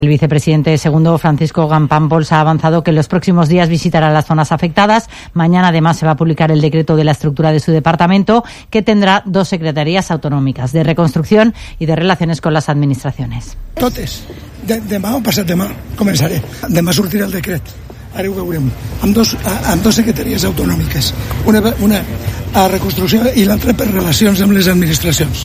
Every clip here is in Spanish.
El vicepresidente segundo, Francisco Gampampols, ha avanzado que en los próximos días visitará las zonas afectadas. Mañana, además, se va a publicar el decreto de la estructura de su departamento, que tendrá 2 secretarías autonómicas, de reconstrucción y de relaciones con las administraciones. Totes. Demà o passat demà començaré. Demà sortirà el decret. Ara ho veurem. Amb dos secretaries autonòmiques. Una a reconstrucció i l'altra per relacions amb les administracions.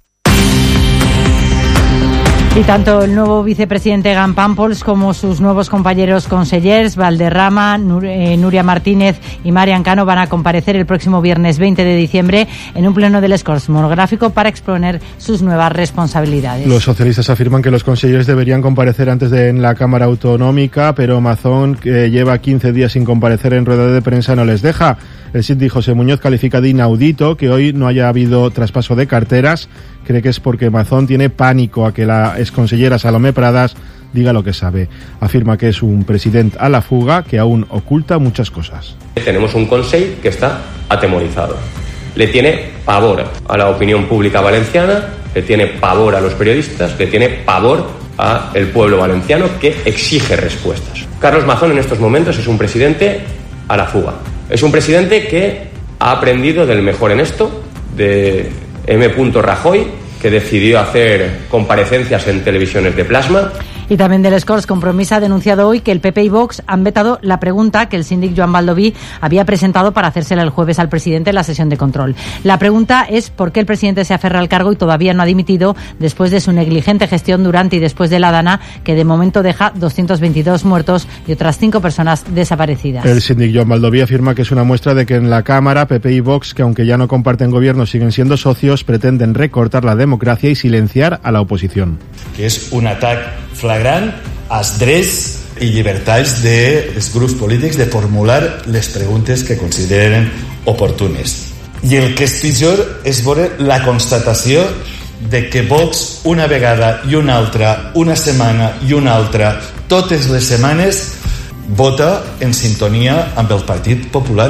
Y tanto el nuevo vicepresidente Gampampols como sus nuevos compañeros consellers, Valderrama, Nuria Martínez y Marian Cano, van a comparecer el próximo viernes 20 de diciembre en un pleno del Escorts monográfico para exponer sus nuevas responsabilidades. Los socialistas afirman que los consellers deberían comparecer antes en la Cámara Autonómica, pero Mazón, que lleva 15 días sin comparecer en rueda de prensa, no les deja. El síndic José Muñoz califica de inaudito que hoy no haya habido traspaso de carteras. Cree que es porque Mazón tiene pánico a que la exconsellera Salomé Pradas diga lo que sabe. Afirma que es un presidente a la fuga que aún oculta muchas cosas. Tenemos un Consell que está atemorizado. Le tiene pavor a la opinión pública valenciana, le tiene pavor a los periodistas, le tiene pavor a el pueblo valenciano que exige respuestas. Carlos Mazón en estos momentos es un presidente a la fuga. Es un presidente que ha aprendido del mejor en esto, de M. Rajoy, que decidió hacer comparecencias en televisiones de plasma. Y también del Escorts, Compromís ha denunciado hoy que el PP y Vox han vetado la pregunta que el síndic Joan Baldoví había presentado para hacérsela el jueves al presidente en la sesión de control. La pregunta es por qué el presidente se aferra al cargo y todavía no ha dimitido después de su negligente gestión durante y después de la Dana, que de momento deja 222 muertos y otras 5 personas desaparecidas. El síndic Joan Baldoví afirma que es una muestra de que en la Cámara PP y Vox, que aunque ya no comparten gobierno siguen siendo socios, pretenden recortar la democracia y silenciar a la oposición. Que és un atac flagrant als drets i llibertats dels grups polítics de formular les preguntes que consideren oportunes. I el que és pitjor és veure la constatació de que Vox una vegada i una altra, una setmana i una altra, totes les setmanes vota en sintonia amb el Partit Popular.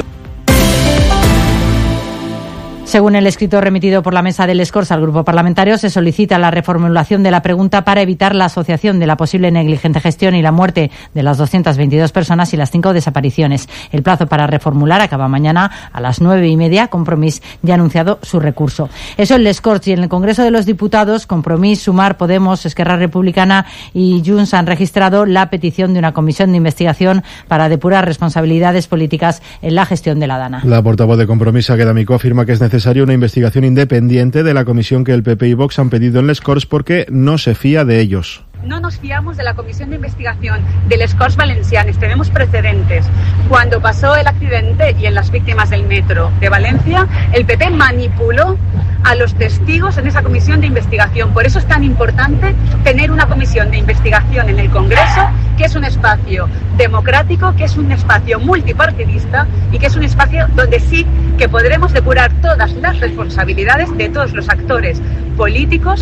Según el escrito remitido por la mesa del Escorts al grupo parlamentario, se solicita la reformulación de la pregunta para evitar la asociación de la posible negligente gestión y la muerte de las 222 personas y las 5 desapariciones. El plazo para reformular acaba mañana a las 9:30. Compromís ya ha anunciado su recurso. Eso en el Escorts. Y en el Congreso de los Diputados, Compromís, Sumar, Podemos, Esquerra Republicana y Junts han registrado la petición de una comisión de investigación para depurar responsabilidades políticas en la gestión de la Dana. La portavoz de Compromís, Águeda Micó, afirma que es necesaria una investigación independiente de la comisión que el PP y Vox han pedido en les Corts porque no se fía de ellos. No nos fiamos de la comisión de investigación de les Corts Valencianes. Tenemos precedentes. Cuando pasó el accidente y en las víctimas del metro de Valencia, el PP manipuló a los testigos en esa comisión de investigación. Por eso es tan importante tener una comisión de investigación en el Congreso, que es un espacio democrático, que es un espacio multipartidista y que es un espacio donde sí que podremos depurar todas las responsabilidades de todos los actores políticos.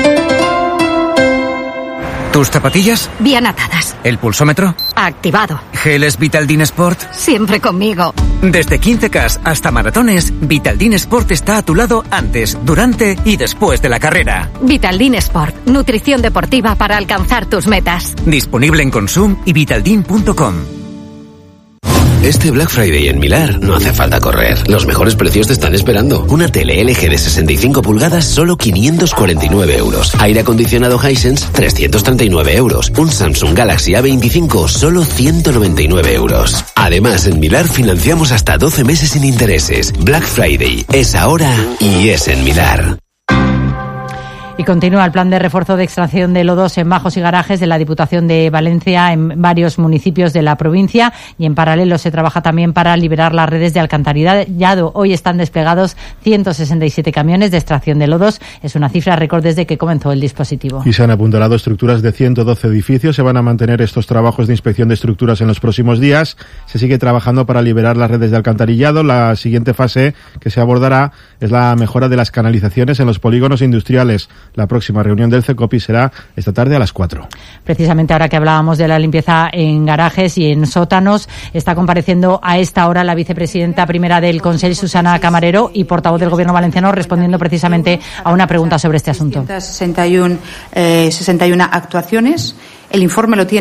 ¿Tus zapatillas? Bien atadas. ¿El pulsómetro? Activado. ¿Geles Vitaldin Sport? Siempre conmigo. Desde 15K hasta maratones, Vitaldin Sport está a tu lado antes, durante y después de la carrera. Vitaldin Sport, nutrición deportiva para alcanzar tus metas. Disponible en Consum y vitaldin.com. Este Black Friday en Milar no hace falta correr. Los mejores precios te están esperando. Una tele LG de 65 pulgadas, solo 549 euros. Aire acondicionado Hisense, 339 euros. Un Samsung Galaxy A25, solo 199 euros. Además, en Milar financiamos hasta 12 meses sin intereses. Black Friday es ahora y es en Milar. Y continúa el plan de refuerzo de extracción de lodos en bajos y garajes de la Diputación de Valencia en varios municipios de la provincia, y en paralelo se trabaja también para liberar las redes de alcantarillado. Hoy están desplegados 167 camiones de extracción de lodos. Es una cifra récord desde que comenzó el dispositivo. Y se han apuntalado estructuras de 112 edificios. Se van a mantener estos trabajos de inspección de estructuras en los próximos días. Se sigue trabajando para liberar las redes de alcantarillado. La siguiente fase que se abordará es la mejora de las canalizaciones en los polígonos industriales. La próxima reunión del CECOPI será esta tarde a las 4. Precisamente ahora que hablábamos de la limpieza en garajes y en sótanos, está compareciendo a esta hora la vicepresidenta primera del Consell, Susana Camarero, y portavoz del Gobierno valenciano, respondiendo precisamente a una pregunta sobre este asunto. 61 actuaciones. El informe lo tiene